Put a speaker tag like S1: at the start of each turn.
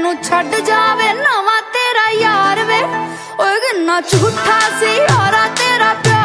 S1: मैनू छड्ड जावे नवां तेरा यार वे। ओए किन्ना झूठा सी यारा तेरा प्यार